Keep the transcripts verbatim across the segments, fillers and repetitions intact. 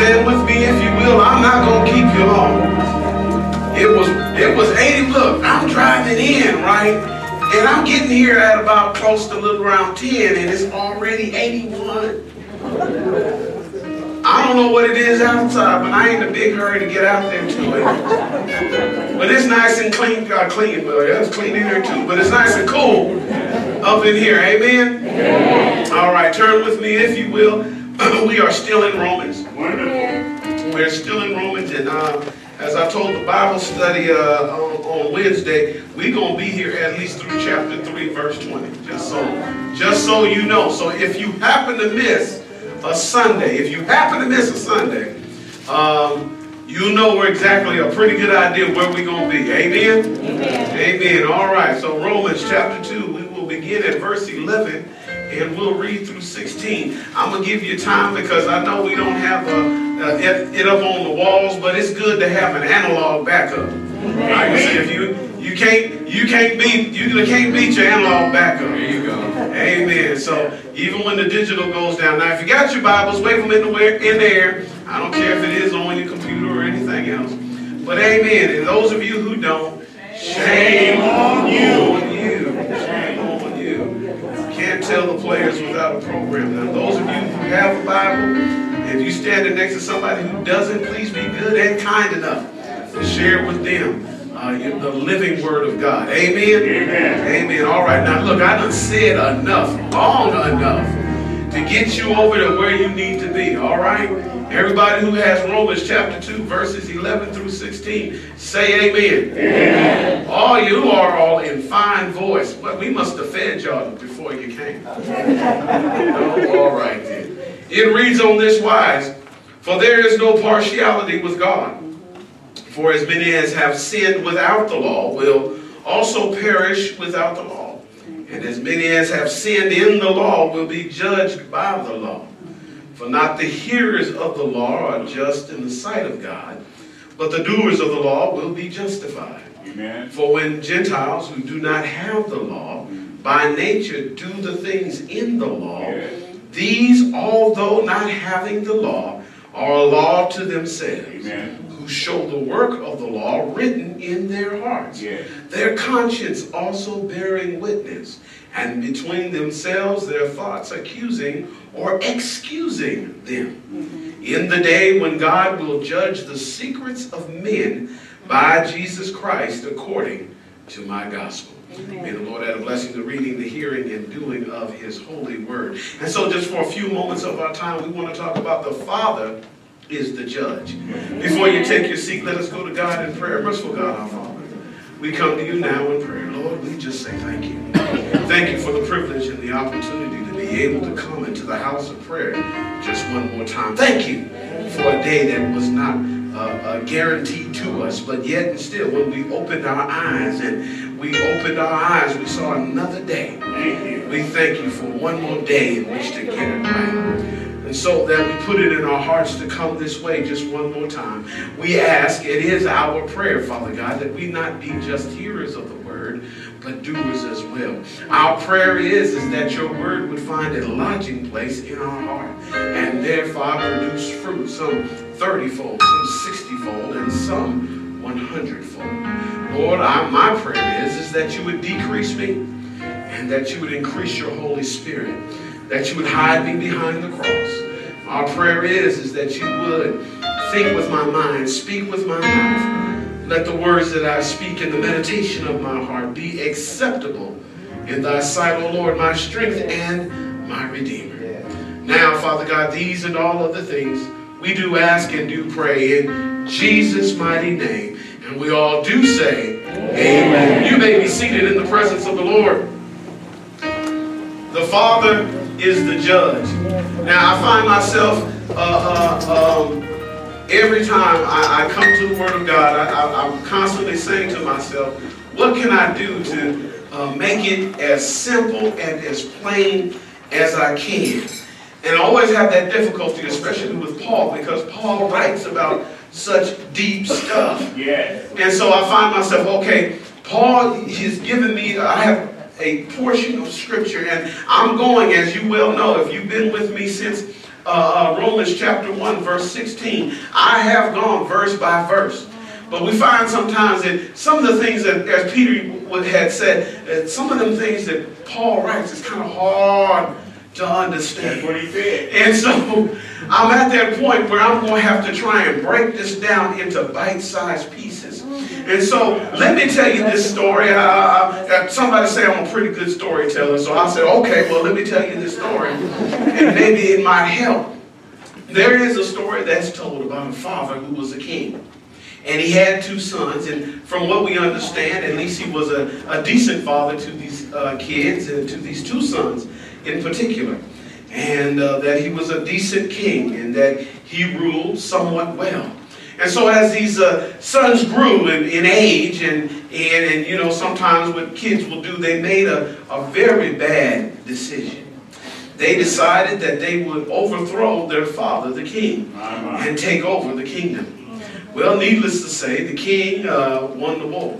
stand with me if you will. I'm not going to keep you long. It was, it was eighty. Look, I'm driving in, right? And I'm getting here at about close to a little around ten, and it's already eighty-one. I don't know what it is outside, but I ain't in a big hurry to get out there to it. But it's nice and clean. Uh, clean, well, yeah, it's clean in here too. But it's nice and cool up in here. Amen? Amen. All right, turn with me if you will. We are still in Romans. We're still in Romans, and uh, as I told the Bible study uh, on, on Wednesday, we're going to be here at least through chapter three, verse twenty. Just so, just so you know. So if you happen to miss a Sunday, if you happen to miss a Sunday, um, you know we're exactly a pretty good idea where we're going to be. Amen? Amen? Amen. All right. So Romans chapter two, we will begin at verse eleven, and we'll read through sixteen. I'm going to give you time because I know we don't have a, a, it, it up on the walls, but it's good to have an analog backup. Like I said, if you you can't you can't beat you can't beat your analog backup. There you go. Amen. So even when the digital goes down, now if you got your Bibles, wave them in the in the air. I don't care if it is on your computer or anything else. But amen. And those of you who don't, shame on you. Shame on you. Can't tell the players without a program. Now those of you who have a Bible, if you're standing next to somebody who doesn't, please be good and kind enough to share with them uh, the living word of God. Amen? Amen. Amen. All right. Now look, I done said enough, long enough, to get you over to where you need to be. All right? Everybody who has Romans chapter two, verses eleven through sixteen, say amen. Amen. All you are all in fine voice. Well, we must have fed y'all before you came. Oh, all right then. It reads on this wise, for there is no partiality with God. For as many as have sinned without the law will also perish without the law. And as many as have sinned in the law will be judged by the law. For not the hearers of the law are just in the sight of God, but the doers of the law will be justified. Amen. For when Gentiles who do not have the law, by nature do the things in the law, yes, these, although not having the law, are a law to themselves. Amen. Who show the work of the law written in their hearts, yes, their conscience also bearing witness, and between themselves their thoughts accusing or excusing them. Mm-hmm. In the day when God will judge the secrets of men by Jesus Christ according to my gospel. Amen. May the Lord add a blessing to reading, the hearing, and doing of his holy word. And so just for a few moments of our time, we want to talk about the Father is the judge. Before you take your seat, let us go to God in prayer. Merciful God, our Father, we come to you now in prayer. Lord, we just say thank you. Thank you for the privilege and the opportunity to be able to come into the house of prayer just one more time. Thank you for a day that was not uh, uh, guaranteed to us, but yet and still, when we opened our eyes and we opened our eyes, we saw another day. Thank you. We thank you for one more day in which to get it right. And so that we put it in our hearts to come this way just one more time. We ask, it is our prayer, Father God, that we not be just hearers of the word, but doers as well. Our prayer is, is that your word would find a lodging place in our heart, and therefore produce fruit, some thirty-fold, some sixty-fold, and some one hundred-fold. Lord, I, my prayer is, is that you would decrease me, and that you would increase your Holy Spirit, that you would hide me behind the cross. Our prayer is, is that you would think with my mind, speak with my mouth. Let the words that I speak and the meditation of my heart be acceptable in thy sight, O Lord, my strength and my Redeemer. Now, Father God, these and all other things we do ask and do pray in Jesus' mighty name. And we all do say, amen. You may be seated in the presence of the Lord. The Father is the judge. Now I find myself uh, uh, um, every time I, I come to the Word of God, I, I, I'm constantly saying to myself, what can I do to uh, make it as simple and as plain as I can? And I always have that difficulty, especially with Paul, because Paul writes about such deep stuff. Yes. And so I find myself, okay, Paul has given me, I have a portion of scripture, and I'm going, as you well know, if you've been with me since uh, uh, Romans chapter one, verse sixteen. I have gone verse by verse. But we find sometimes that some of the things that, as Peter had said, that some of them things that Paul writes is kind of hard to understand. That's what he said. And so I'm at that point where I'm going to have to try and break this down into bite-sized pieces. And so let me tell you this story. Uh, uh, somebody say I'm a pretty good storyteller. So I said, okay, well, let me tell you this story. And maybe it might help. There is a story that's told about a father who was a king. And he had two sons, and from what we understand, at least he was a, a decent father to these uh, kids and to these two sons in particular. And uh, that he was a decent king, and that he ruled somewhat well. And so as these uh, sons grew in, in age, and, and, and you know, sometimes what kids will do, they made a, a very bad decision. They decided that they would overthrow their father, the king, and take over the kingdom. Well, needless to say, the king uh, won the war.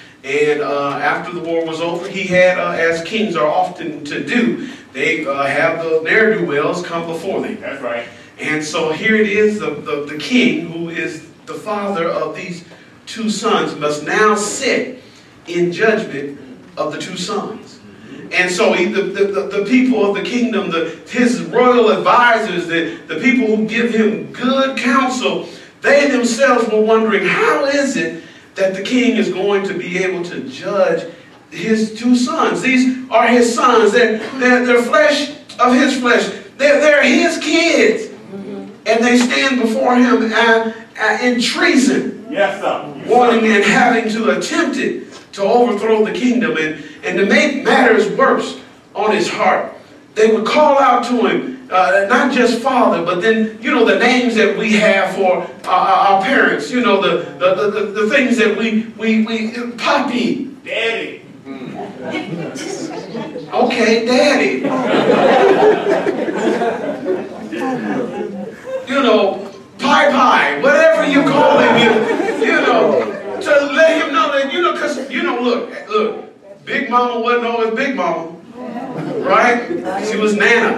And uh, after the war was over, he had, uh, as kings are often to do, they uh, have the ne'er-do-wells come before them. That's right. And so here it is, the, the, the king, who is the father of these two sons, must now sit in judgment of the two sons. And so he, the, the, the people of the kingdom, the, his royal advisors, the, the people who give him good counsel, they themselves were wondering, how is it that the king is going to be able to judge his two sons? These are his sons. They're, they're, they're flesh of his flesh. They're, they're his kids. Mm-hmm. And they stand before him uh, uh, in treason. Yes, sir. Wanting and having to attempt it to overthrow the kingdom. And, and to make matters worse on his heart, they would call out to him, Uh, not just father, but then, you know, the names that we have for uh, our parents, you know, the, the, the, the things that we, we, we, Poppy. Daddy. Okay, Daddy. You know, Pie Pie, whatever you call him, you, you know, to let him know that, you know, because, you know, look, look, Big Mama wasn't always Big Mama. Right? She was Nana.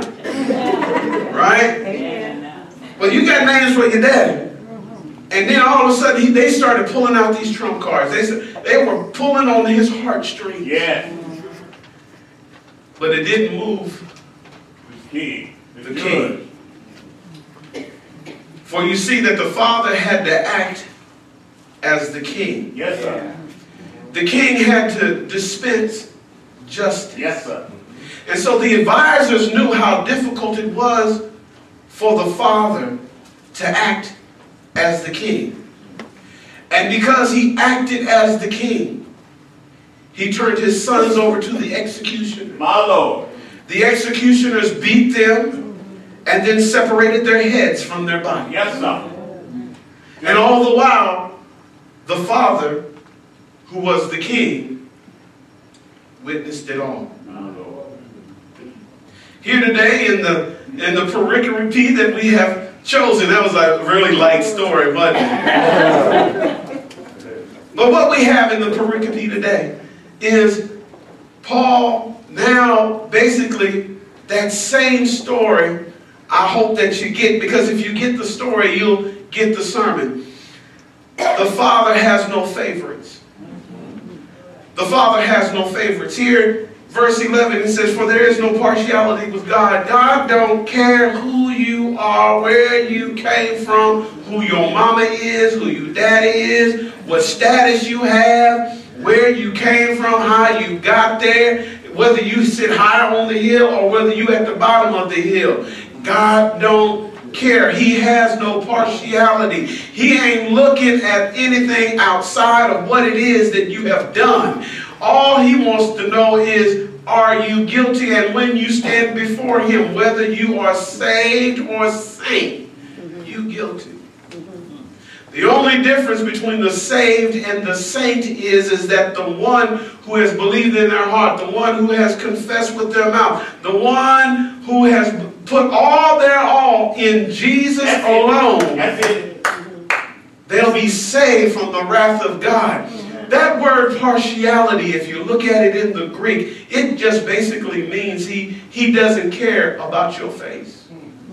Right? Well, you got names for your daddy. And then all of a sudden, he, they started pulling out these trump cards. They, they were pulling on his heartstrings. Yeah. But it didn't move The king. the king. For you see that the father had to act as the king. Yes, sir. The king had to dispense justice. Yes, sir. And so the advisors knew how difficult it was for the father to act as the king. And because he acted as the king, he turned his sons over to the executioner. My Lord. The executioners beat them and then separated their heads from their body. Yes, sir. And all the while, the father, who was the king, witnessed it all. Here today in the in the pericope that we have chosen, that was a really light story, but but what we have in the pericope today is Paul now basically that same story. I hope that you get, because if you get the story, you'll get the sermon. The Father has no favorites. The Father has no favorites. Here, verse eleven, it says, for there is no partiality with God. God don't care who you are, where you came from, who your mama is, who your daddy is, what status you have, where you came from, how you got there, whether you sit higher on the hill or whether you at the bottom of the hill. God don't care. He has no partiality. He ain't looking at anything outside of what it is that you have done. All he wants to know is, are you guilty? And when you stand before him, whether you are saved or saint, you guilty. The only difference between the saved and the saint is, is that the one who has believed in their heart, the one who has confessed with their mouth, the one who has put all their all in Jesus That's alone, it. That's it. they'll be saved from the wrath of God. That word partiality, if you look at it in the Greek, it just basically means he, he doesn't care about your face.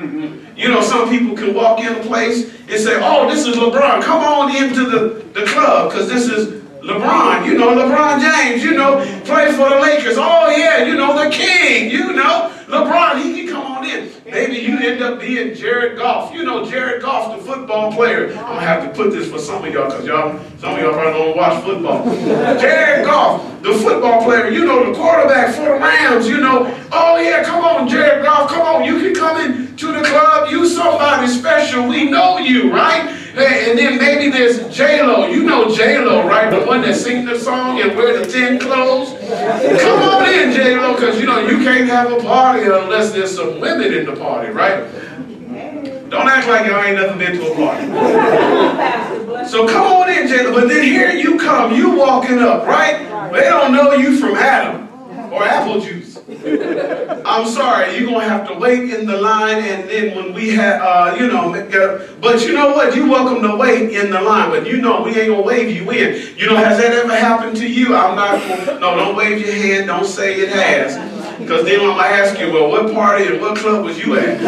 You know, some people can walk in a place and say, oh, this is LeBron. Come on into the, the club because this is LeBron. You know, LeBron James, you know, play for the Lakers. Oh, yeah, you know, the king, you know. LeBron, he can come on in. Maybe you end up being Jared Goff. You know Jared Goff, the football player. I'm going to have to put this for some of y'all because y'all, some of y'all probably don't watch football. Jared Goff, the football player, you know, the quarterback for the Rams, you know. Oh, yeah, come on, Jared Goff, come on. You can come in to the club. You somebody special. We know you, right? Hey, and then maybe there's J-Lo. You know J-Lo, right? The one that sings the song and wear the tin clothes. Come on in, J-Lo, because, you know, you can't have a party unless there's some women in the party, right? Don't act like y'all ain't never been to a party. So come on in, J-Lo. But then here you come, you walking up, right? They don't know you from Adam or apple juice. I'm sorry, you're going to have to wait in the line, and then when we have, uh, you know, but you know what? You're welcome to wait in the line, but you know we ain't going to wave you in. You know, has that ever happened to you? I'm not going to, no, don't wave your hand, don't say it has. Because then I'm going to ask you, well, what party and what club was you at?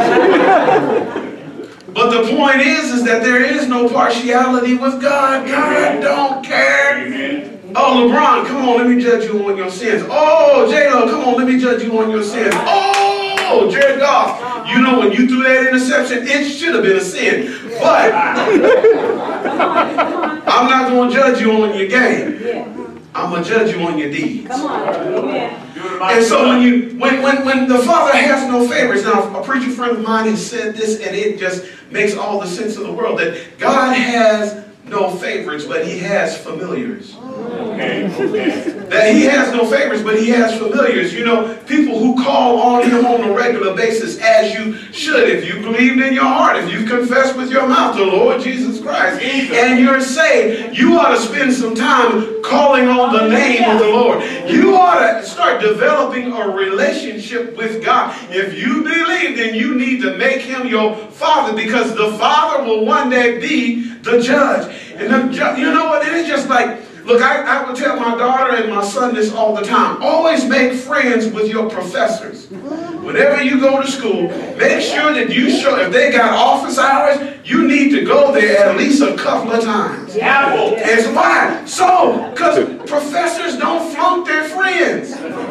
But the point is, is that there is no partiality with God. God don't care. Amen. Oh, LeBron, come on, let me judge you on your sins. Oh, J-Lo, come on, let me judge you on your sins. Oh, Jared Goff, you know when you threw that interception, it should have been a sin. But I'm not going to judge you on your game. I'm going to judge you on your deeds. Come on. And so when you, when, when, when the Father has no favorites, now a preacher friend of mine has said this, and it just makes all the sense in the world, that God has no favorites, but he has familiars. Okay, okay. That he has no favorites, but he has familiars. You know, people who call on him on a regular basis, as you should. If you believed in your heart, if you confessed with your mouth the Lord Jesus Christ, and you're saved, you ought to spend some time calling on the name of the Lord. You ought to start developing a relationship with God. If you believe, then you need to make him your Father, because the Father will one day be the judge. And the ju you know what? It is just like, look, I, I would tell my daughter and my son this all the time. Always make friends with your professors. Whenever you go to school, make sure that you show, if they got office hours, you need to go there at least a couple of times. Yeah. And so why? So, because professors don't flunk their friends.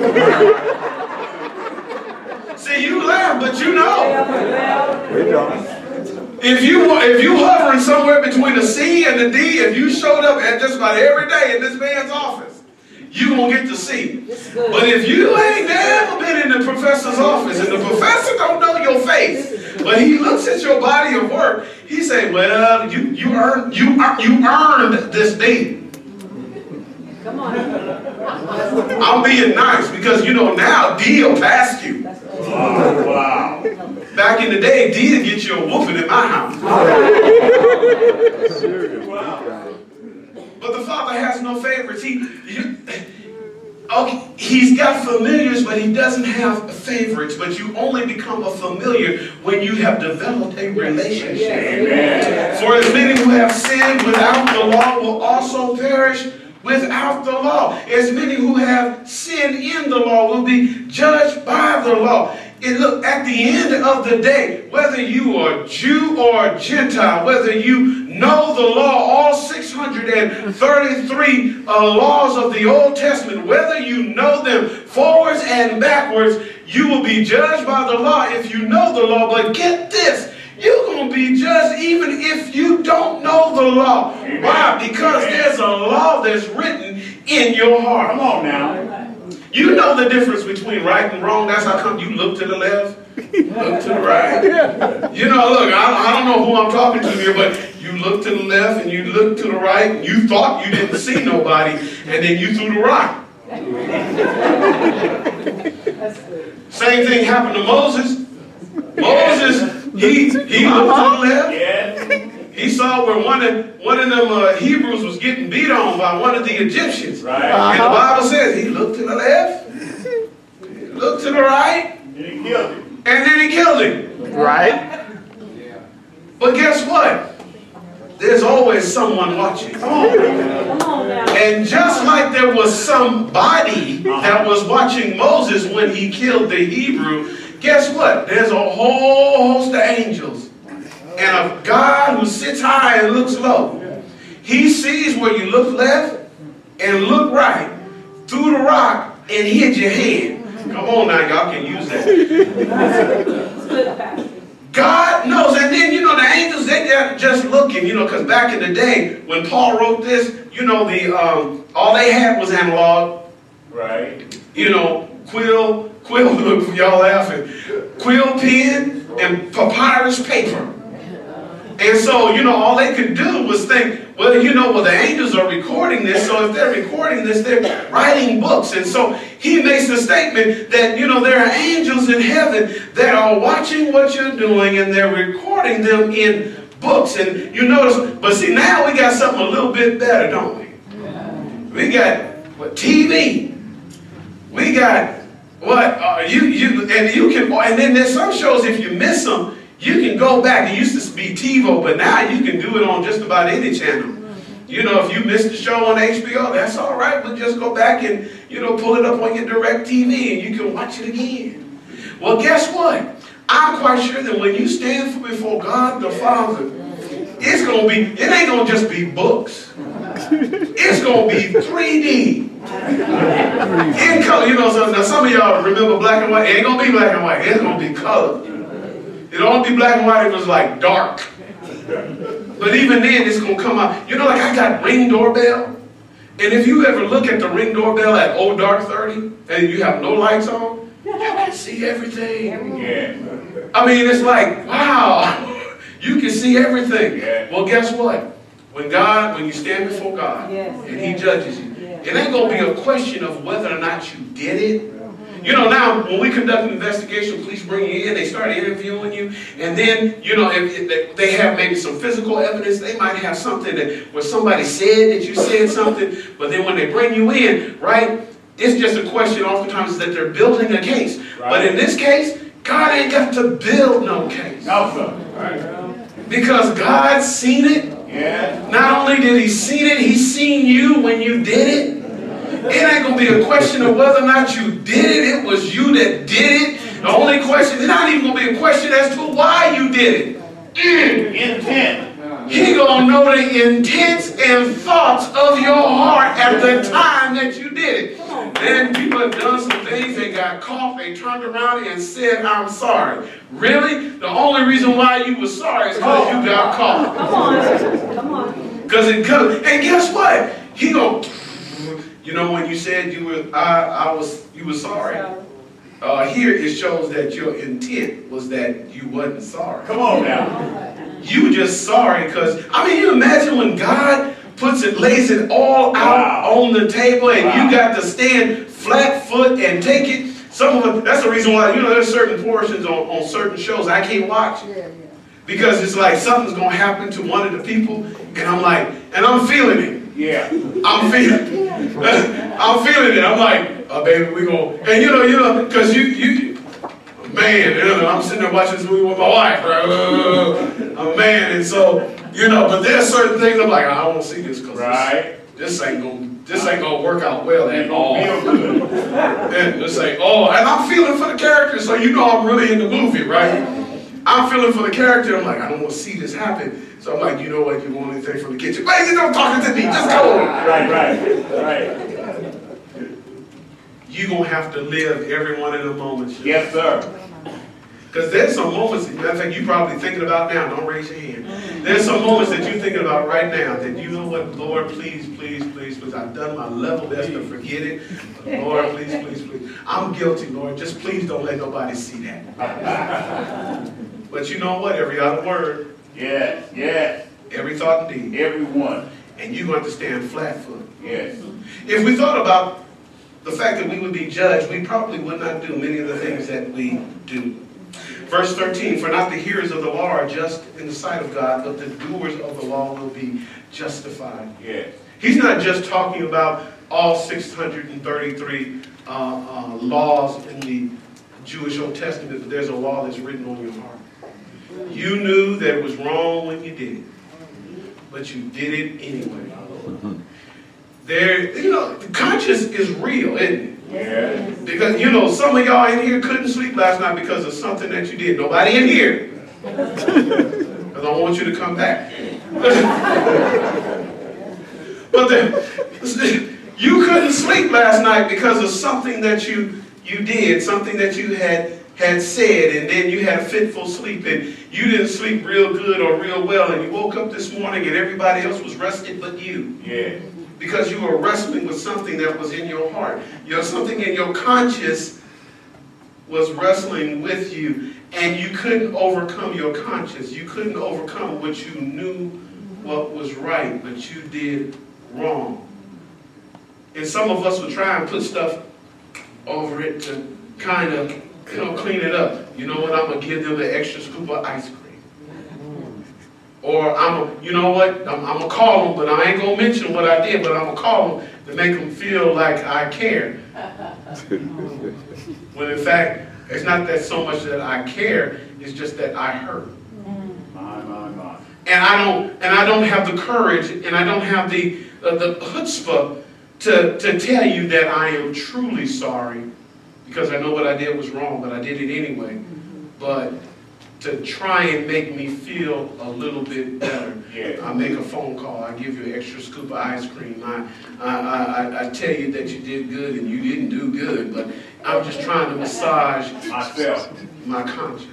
See, you laugh, but you know. We don't. If you if you hovering somewhere between a C and a D, if you showed up at just about every day in this man's office, you gonna get to C. But if you ain't never been in the professor's office and the professor don't know your face, but he looks at your body of work, he say, "Well, you you earned you you earned this D." Come on. I'm being nice because you know now D will pass you. Oh, wow. Back in the day, D would get you a whooping in my house. Wow. But the Father has no favorites. He, you, okay, he's got familiars, but he doesn't have favorites. But you only become a familiar when you have developed a relationship. Amen. For as many who have sinned without the law will also perish without the law. As many who have sinned in the law will be judged by the law. And look, at the end of the day, whether you are Jew or Gentile, whether you know the law, all six hundred thirty-three uh, laws of the Old Testament, whether you know them forwards and backwards, you will be judged by the law if you know the law. But get this, you're going to be judged even if you don't know the law. Amen. Why? Because there's a law that's written in your heart. Come on now. You know the difference between right and wrong. That's how come you look to the left, look to the right. You know, look, I, I don't know who I'm talking to here, but you look to the left and you look to the right, and you thought you didn't see nobody, and then you threw the rock. Same thing happened to Moses. Moses, he, he looked to the left. Yeah. He saw where one of, one of them uh, Hebrews was getting beat on by one of the Egyptians. Right. Uh-huh. And the Bible says he looked to the left, he looked to the right, and he killed him. And then he killed him. Right. But guess what? There's always someone watching. Come on. Come on now. And just like there was somebody that was watching Moses when he killed the Hebrew, Guess what? There's a whole host of angels and a God who sits high and looks low. He sees where you look left and look right through the rock and hit your head. Come on now, y'all can use that. God knows. And then, you know, the angels, they got just looking, you know, because back in the day when Paul wrote this, you know, the um, all they had was analog. Right. You know, quill, quill, look, y'all laughing. Quill pen and papyrus paper. And so, you know, all they could do was think, well, you know, well, the angels are recording this, so if they're recording this, they're writing books. And so he makes the statement that, you know, there are angels in heaven that are watching what you're doing and they're recording them in books. And you notice, but see, now we got something a little bit better, don't we? We got what, T V. We got what, uh, you, you, and you can, and then there's some shows, if you miss them, you can go back. It used to be TiVo, but now you can do it on just about any channel. You know, if you missed the show on H B O, that's all right. But just go back and, you know, pull it up on your DirecTV and you can watch it again. Well, guess what? I'm quite sure that when you stand before God the Father, it's going to be, it ain't going to just be books. It's going to be three D. In color. You know, so, now some of y'all remember black and white. It ain't going to be black and white. It's going to be color. It'll only be black and white if it was like dark. But even then, it's going to come out. You know, like I got Ring doorbell. And if you ever look at the Ring doorbell at oh dark thirty, and you have no lights on, you can see everything. Yeah. I mean, it's like, wow, you can see everything. Yeah. Well, guess what? When God, when you stand before God, yes, and yes. He judges you, yes. It ain't going to be a question of whether or not you did it. You know, now, when we conduct an investigation, police bring you in, they start interviewing you, and then, you know, if, if they have maybe some physical evidence, they might have something that where somebody said that you said something, but then when they bring you in, right, it's just a question oftentimes that they're building a case. Right. But in this case, God ain't got to build no case. No, sir. Right. Because God's seen it. Yeah. Not only did He see it, He's seen you when you did it. It ain't going to be a question of whether or not you did it. It was you that did it. The only question, it's not even going to be a question as to why you did it. Mm. Intent. He going to know the intents and thoughts of your heart at the time that you did it. Then people have done some things, they got caught, they turned around and said, I'm sorry. Really? The only reason why you were sorry is because you got caught. Come on. Come on. Because it comes. And guess what? He going to... You know, when you said you were, I, I was, you were sorry. Uh, here it shows that your intent was that you wasn't sorry. Come on now. You just sorry because, I mean, you imagine when God puts it, lays it all out Wow. on the table and Wow. you got to stand flat foot and take it. Some of it, that's the reason why, you know, there's certain portions on, on certain shows I can't watch. Because it's like something's going to happen to one of the people and I'm like, and I'm feeling it. Yeah. I'm feeling, I'm feeling it. I'm like, oh baby, we gonna, and you know, you know, cause you, you, man, you know, I'm sitting there watching this movie with my wife, right? A man, and so, you know, but there's certain things I'm like, I don't want to see this, cause Right. this, this ain't gonna, this ain't gonna work out well at all. Feel good. And this ain't, oh, and I'm feeling for the character, so you know I'm really in the movie, right? I'm feeling for the character. I'm like, I don't want to see this happen. So I'm like, you know what? You want anything from the kitchen? Wait, you don't talking to me. Just go. Right, right, right. You're going to have to live every one of the moments. Yes, sir. Because there's some moments, matter of fact, you're probably thinking about now. Don't raise your hand. There's some moments that you're thinking about right now that you know what, Lord, please, please, please, please. I've done my level best to forget it. But Lord, please, please, please. I'm guilty, Lord. Just please don't let nobody see that. But you know what? Every other word. Yes, yes. Every thought and deed. Everyone. And you're going to have to stand flat foot. Yes. If we thought about the fact that we would be judged, we probably would not do many of the things that we do. Verse thirteen, for not the hearers of the law are just in the sight of God, but the doers of the law will be justified. Yes. He's not just talking about all six hundred thirty-three uh, uh, laws in the Jewish Old Testament, but there's a law that's written on your heart. You knew that it was wrong when you did it, but you did it anyway. There, you know, the conscience is real, isn't it? Yeah. Because, you know, some of y'all in here couldn't sleep last night because of something that you did. Nobody in here. Because I don't want you to come back. But the, you couldn't sleep last night because of something that you, you did, something that you had, had said, and then you had a fitful sleep, and you didn't sleep real good or real well, and you woke up this morning and everybody else was rested but you. Yeah. Because you were wrestling with something that was in your heart. You know, something in your conscience was wrestling with you, and you couldn't overcome your conscience. You couldn't overcome what you knew what was right, but you did wrong. And some of us would try and put stuff over it to kind of, you know, clean it up. You know what, I'm going to give them an extra scoop of ice cream. Or, I'm a, you know what, I'm, I'm going to call them, but I ain't going to mention what I did, but I'm going to call them to make them feel like I care. When in fact, it's not that so much that I care, it's just that I hurt. My, my, my. And I don't, and I don't have the courage, and I don't have the, uh, the chutzpah to, to tell you that I am truly sorry, because I know what I did was wrong, but I did it anyway. But to try and make me feel a little bit better, Yeah. I make a phone call, I give you an extra scoop of ice cream, I, I, I, I tell you that you did good and you didn't do good, but I'm just trying to massage Myself. my conscience.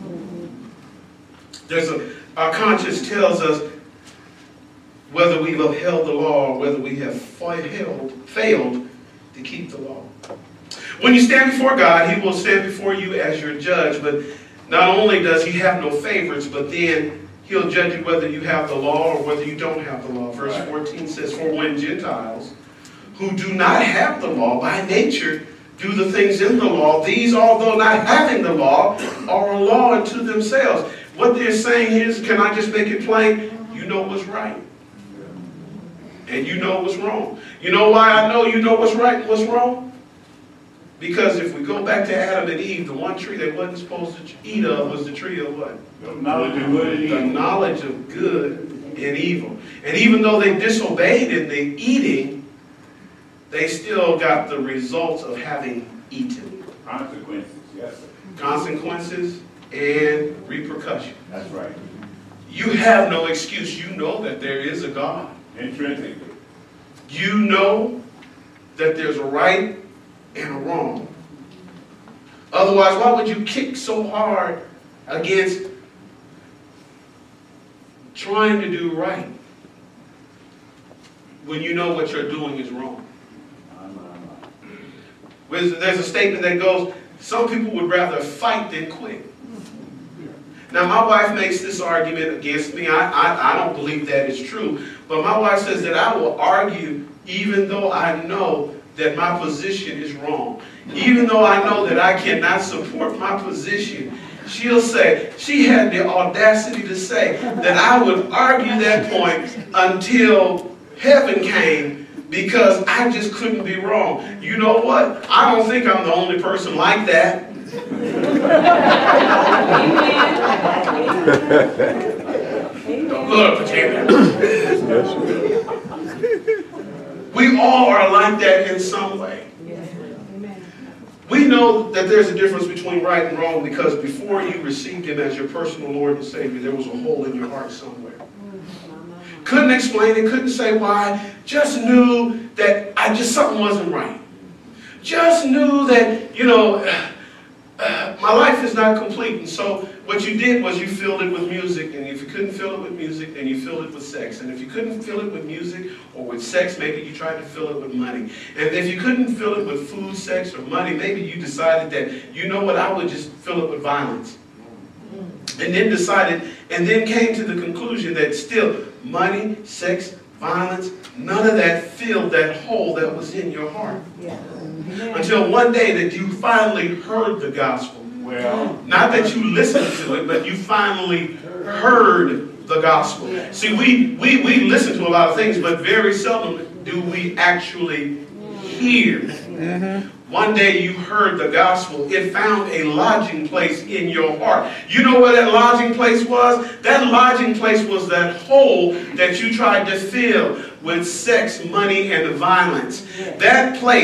There's a, our conscience tells us whether we've upheld the law or whether we have failed, failed to keep the law. When you stand before God, He will stand before you as your judge, but not only does He have no favorites, but then He'll judge you whether you have the law or whether you don't have the law. Verse fourteen says, "For when Gentiles who do not have the law by nature do the things in the law, these, although not having the law, are a law unto themselves." What they're saying is, can I just make it plain? You know what's right. And you know what's wrong. You know why I know you know what's right and what's wrong? Because if we go back to Adam and Eve, the one tree they wasn't supposed to eat of was the tree of what? The knowledge of good and The evil. knowledge of good and evil. And even though they disobeyed in the eating, they still got the results of having eaten. Consequences. Yes, sir. Consequences and repercussions. That's right. You have no excuse. You know that there is a God. Intrinsically. You know that there's a right and a wrong. Otherwise, why would you kick so hard against trying to do right when you know what you're doing is wrong? There's a statement that goes, some people would rather fight than quit. Now, my wife makes this argument against me. I, I, I don't believe that is true. But my wife says that I will argue even though I know that my position is wrong. Even though I know that I cannot support my position, she'll say, she had the audacity to say that I would argue that point until heaven came because I just couldn't be wrong. You know what? I don't think I'm the only person like that. Don't go to pretend. We all are like that in some way. We know that there's a difference between right and wrong because before you received Him as your personal Lord and Savior, there was a hole in your heart somewhere. Couldn't explain it, couldn't say why, just knew that I just something wasn't right. Just knew that, you know, uh, my life is not complete. And so what you did was you filled it with music, and if you couldn't fill it with music, then you filled it with sex. And if you couldn't fill it with music or with sex, maybe you tried to fill it with money. And if you couldn't fill it with food, sex, or money, maybe you decided that, you know what, I would just fill it with violence. And then decided, and then came to the conclusion that still, money, sex, violence, none of that filled that hole that was in your heart. Yeah. Until one day that you finally heard the gospel. Well, not that you listened to it, but you finally heard the gospel. See, we, we, we listen to a lot of things, but very seldom do we actually hear. Mm-hmm. One day you heard the gospel. It found a lodging place in your heart. You know what that lodging place was? That lodging place was that hole that you tried to fill with sex, money, and violence. That place,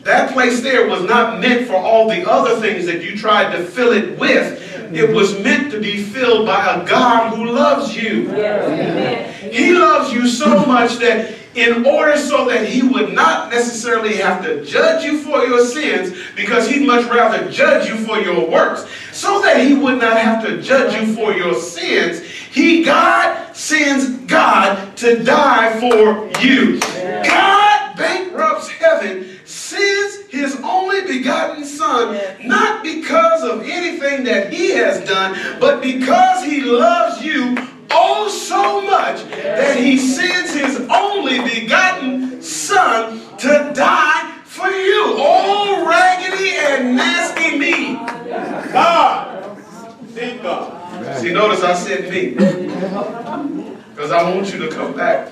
that place there was not meant for all the other things that you tried to fill it with. It was meant to be filled by a God who loves you. He loves you so much that in order so that he would not necessarily have to judge you for your sins, because he'd much rather judge you for your works, so that he would not have to judge you for your sins, he, God, sends God to die for you. God bankrupts heaven, sends his only begotten son, not because of anything that he has done, but because he loves you oh so much that he sends his only begotten son to die for you. Oh, raggedy and nasty me. God. Thank God. See, notice I said me, because I want you to come back.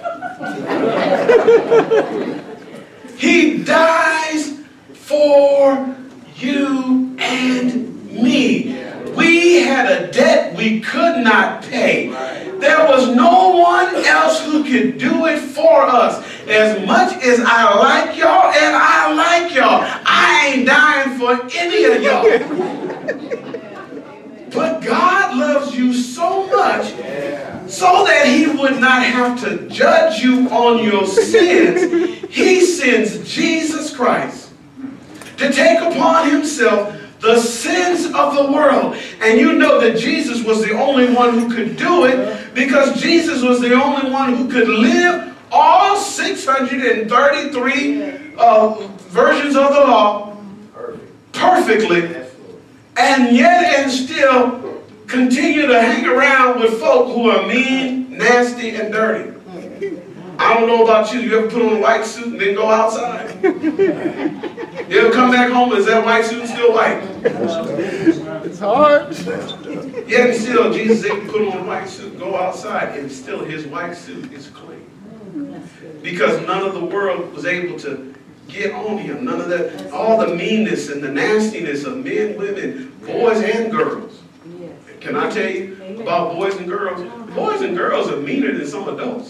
He dies for you and me. We had a debt we could not pay. There was no one else who could do it for us. As much as I like y'all, and I like y'all, I ain't dying for any of y'all. But God loves you so much so that he would not have to judge you on your sins. He sends Jesus Christ to take upon himself the sins of the world. And you know that Jesus was the only one who could do it, because Jesus was the only one who could live all six hundred thirty-three uh, versions of the law perfectly, and yet and still continue to hang around with folk who are mean, nasty, and dirty. I don't know about you. You ever put on a white suit and then go outside? You ever come back home and is that white suit still white? It's hard. Yet and still, Jesus said, put on a white suit, go outside, and still his white suit is clean. Because none of the world was able to get on him. None of that, all the meanness and the nastiness of men, women, boys and girls. Can I tell you about boys and girls? Boys and girls are meaner than some adults.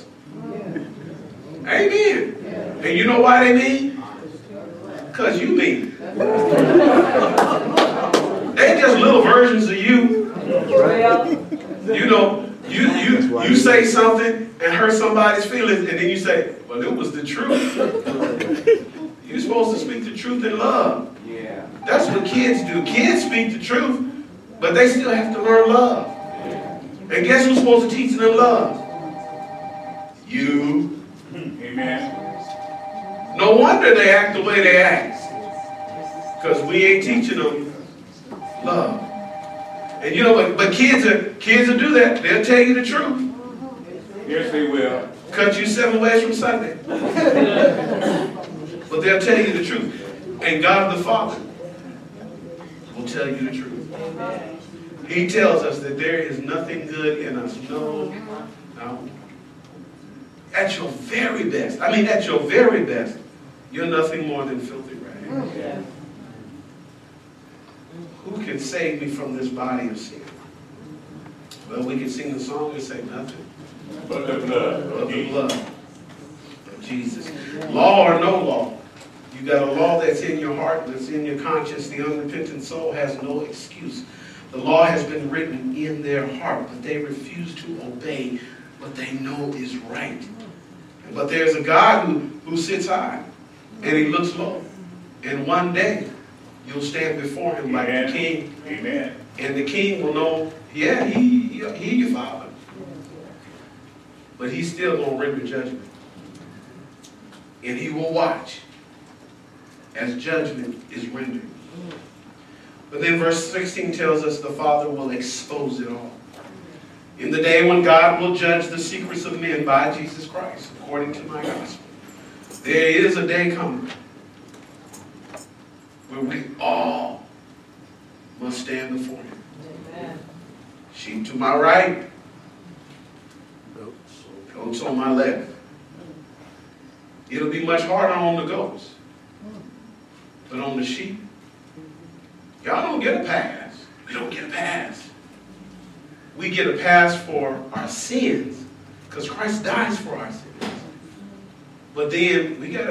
Amen. And you know why they mean? Because you mean. They're just little versions of you. You know, you, you, you say something and hurt somebody's feelings, and then you say, well, it was the truth. You're supposed to speak the truth in love. That's what kids do. Kids speak the truth, but they still have to learn love. And guess who's supposed to teach them love? You. Amen. No wonder they act the way they act. Because we ain't teaching them love. And you know what? But kids are kids will do that. They'll tell you the truth. Yes, they will. Cut you seven ways from Sunday. But they'll tell you the truth. And God the Father will tell you the truth. He tells us that there is nothing good in us. No, no. At your very best, I mean at your very best, you're nothing more than filthy rags. Yeah. Who can save me from this body of sin? Well, we can sing the song and say nothing But the blood but of the Jesus. blood of Jesus. Law or no law, you got a law that's in your heart, that's in your conscience. The unrepentant soul has no excuse. The law has been written in their heart, but they refuse to obey what they know is right. But there's a God who, who sits high and he looks low. And one day you'll stand before him like Amen. the king. Amen. And the king will know, yeah, he, he, he your father. But he's still going to render judgment. And he will watch as judgment is rendered. But then verse sixteen tells us the Father will expose it all. In the day when God will judge the secrets of men by Jesus Christ, according to my gospel, there is a day coming where we all must stand before him. Amen. Sheep to my right, goats on my left. It'll be much harder on the goats, but on the sheep, y'all don't get a pass. We don't get a pass. We get a pass for our sins because Christ dies for our sins. But then we gotta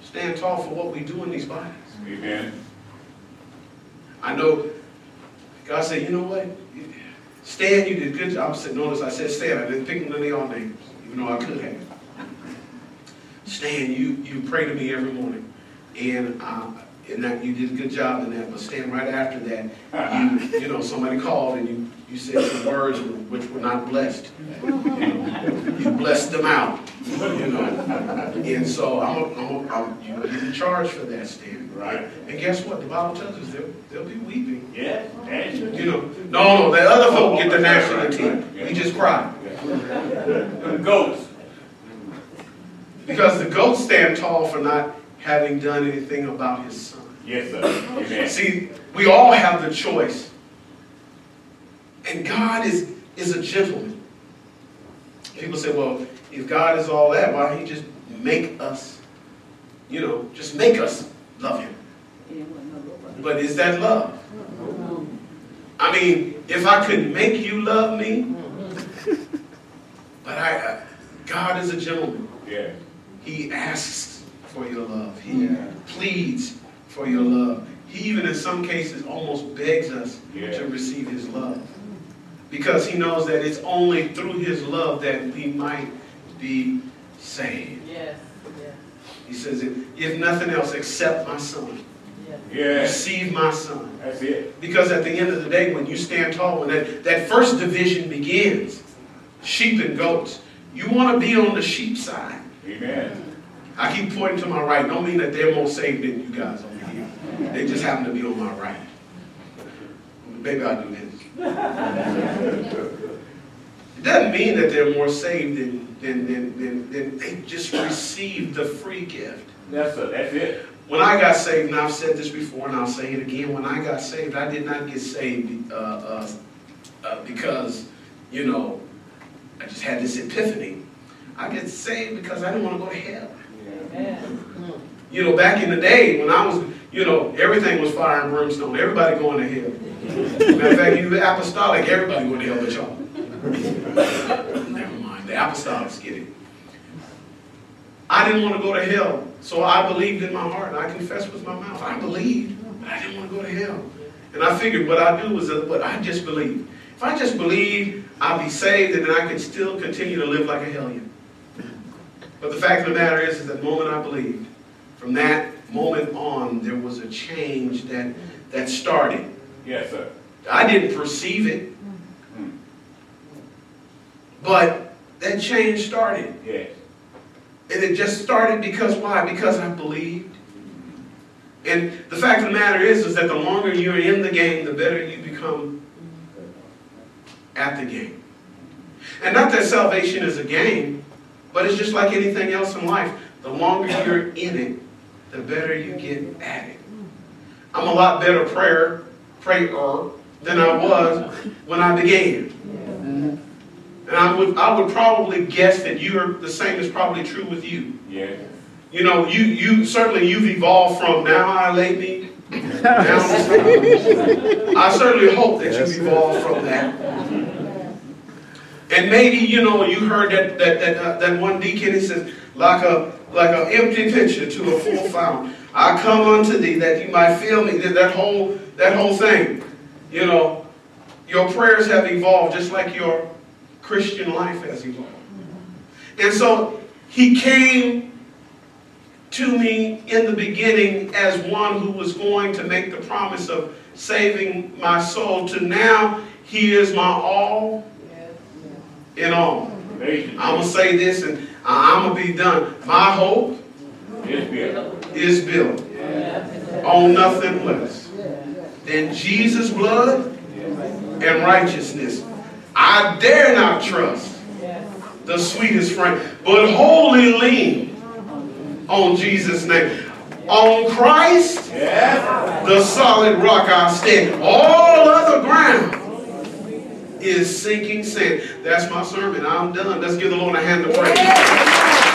stand tall for what we do in these bodies. Amen. I know God said, you know what? Stan, you did a good job. I said, notice I said Stan. I didn't pick none of y'all names, even though I could have. Stan, you, you pray to me every morning. And, uh, and that you did a good job in that. But Stan, right after that, you, you know, somebody called and you, you said some words which were not blessed. You know, you blessed them out. You know. And so I'm, I'm, I'm, you're in charge for that, Stan. Right. And guess what? The Bible tells us they'll, they'll be weeping. Yeah. You know, no, no, the other folk get the national team. We just cry. The goats. Because the goats stand tall for not having done anything about his son. Yes, sir. Amen. See, we all have the choice. And God is, is a gentleman. People say, well, if God is all that, why don't he just make us, you know, just make us love him? But is that love? I mean, if I could make you love me, but I, I God is a gentleman. Yeah. He asks for your love. He yeah. pleads for your love. He even in some cases almost begs us yeah. to receive his love. Because he knows that it's only through his love that we might be saved. Yes. Yes. He says, if nothing else, accept my son. Yes. Receive my son. That's it. Because at the end of the day, when you stand tall, when that, that first division begins, sheep and goats, you want to be on the sheep side. Amen. I keep pointing to my right. Don't mean that they're more saved than you guys over here. They just happen to be on my right. Maybe I'll do this. It doesn't mean that they're more saved than, than, than, than, than they just received the free gift. Yes, sir. That's it. When I got saved, and I've said this before, and I'll say it again, when I got saved, I did not get saved uh, uh, uh, because, you know, I just had this epiphany. I get saved because I didn't want to go to hell. Amen. You know, back in the day when I was, you know, everything was fire and brimstone. Everybody going to hell. Matter of fact, you were apostolic, everybody going to hell but y'all. Never mind, the apostolics get it. I didn't want to go to hell, so I believed in my heart, and I confessed with my mouth. I believed, but I didn't want to go to hell. And I figured what I do was that what I just believe. If I just believe I'll be saved, and then I can still continue to live like a hellion. But the fact of the matter is, is that the moment I believed, from that moment on, there was a change that, that started. Yes, sir. I didn't perceive it. But that change started. Yes. And it just started because why? Because I believed. And the fact of the matter is, is that the longer you're in the game, the better you become at the game. And not that salvation is a game, but it's just like anything else in life. The longer you're in it, the better you get at it. I'm a lot better prayer, prayer than I was when I began. And I would, I would probably guess that you're the same is probably true with you. Yeah. You know, you, you certainly you've evolved from now I lay me, now I certainly hope that you've evolved from that. And maybe, you know, you heard that that that, uh, that one deacon, he says, like a like an empty pitcher to a full fountain. I come unto thee that you might fill me. That whole that whole thing. You know, your prayers have evolved just like your Christian life has evolved. And so he came to me in the beginning as one who was going to make the promise of saving my soul, to now he is my all in all. I'm going to say this and I'm going to be done. My hope is built, is built on nothing less than Jesus' blood and righteousness. I dare not trust the sweetest friend, but wholly lean on Jesus' name. On Christ, the solid rock I stand. All other ground is sinking sand. That's my sermon. I'm done. Let's give the Lord a hand of praise.